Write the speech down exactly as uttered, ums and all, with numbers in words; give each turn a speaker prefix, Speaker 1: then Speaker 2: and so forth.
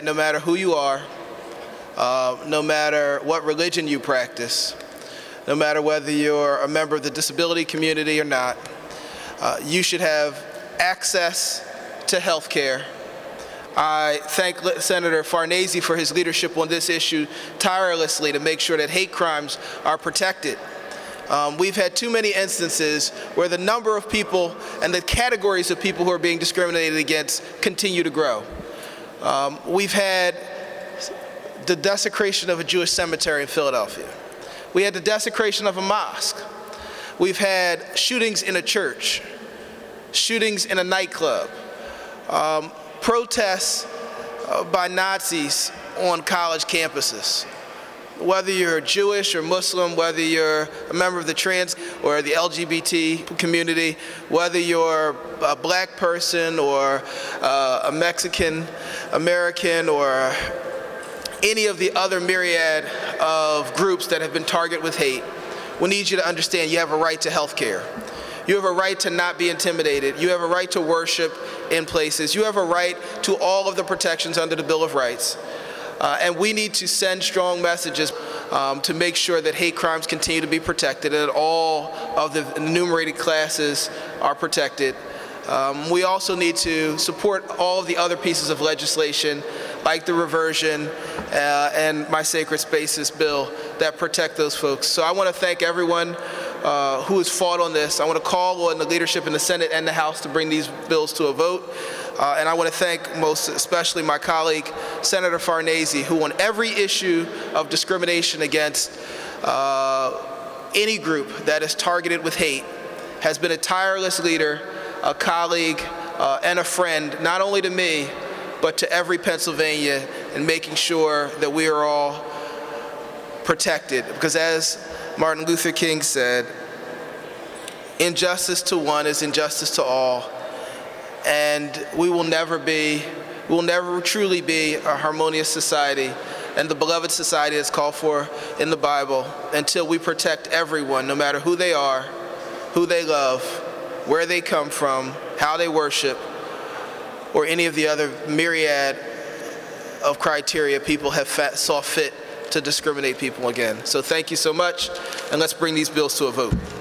Speaker 1: No matter who you are, uh, no matter what religion you practice, no matter whether you're a member of the disability community or not, uh, you should have access to health care. I thank Senator Farnese for his leadership on this issue tirelessly to make sure that hate crimes are protected. Um, we've had too many instances where the number of people and the categories of people who are being discriminated against continue to grow. Um, we've had the desecration of a Jewish cemetery in Philadelphia. We had the desecration of a mosque. We've had shootings in a church, shootings in a nightclub, um, protests uh, by Nazis on college campuses. Whether you're Jewish or Muslim, whether you're a member of the trans or the L G B T community, whether you're a black person or uh, a Mexican American or any of the other myriad of groups that have been targeted with hate, we need you to understand you have a right to health care. You have a right to not be intimidated. You have a right to worship in places. You have a right to all of the protections under the Bill of Rights. Uh, and we need to send strong messages um, to make sure that hate crimes continue to be protected and that all of the enumerated classes are protected. Um, we also need to support all of the other pieces of legislation, like the reversion uh, and my Sacred Spaces bill, that protect those folks. So I want to thank everyone uh, who has fought on this. I want to call on the leadership in the Senate and the House to bring these bills to a vote. Uh, and I want to thank most especially my colleague, Senator Farnese, who on every issue of discrimination against uh, any group that is targeted with hate has been a tireless leader, a colleague, uh, and a friend, not only to me, but to every Pennsylvania, in making sure that we are all protected. Because as Martin Luther King said, injustice to one is injustice to all. And we will never be, we will never truly be a harmonious society and the beloved society that's called for in the Bible until we protect everyone, no matter who they are, who they love, where they come from, how they worship, or any of the other myriad of criteria people have saw fit to discriminate people again. So thank you so much, and let's bring these bills to a vote.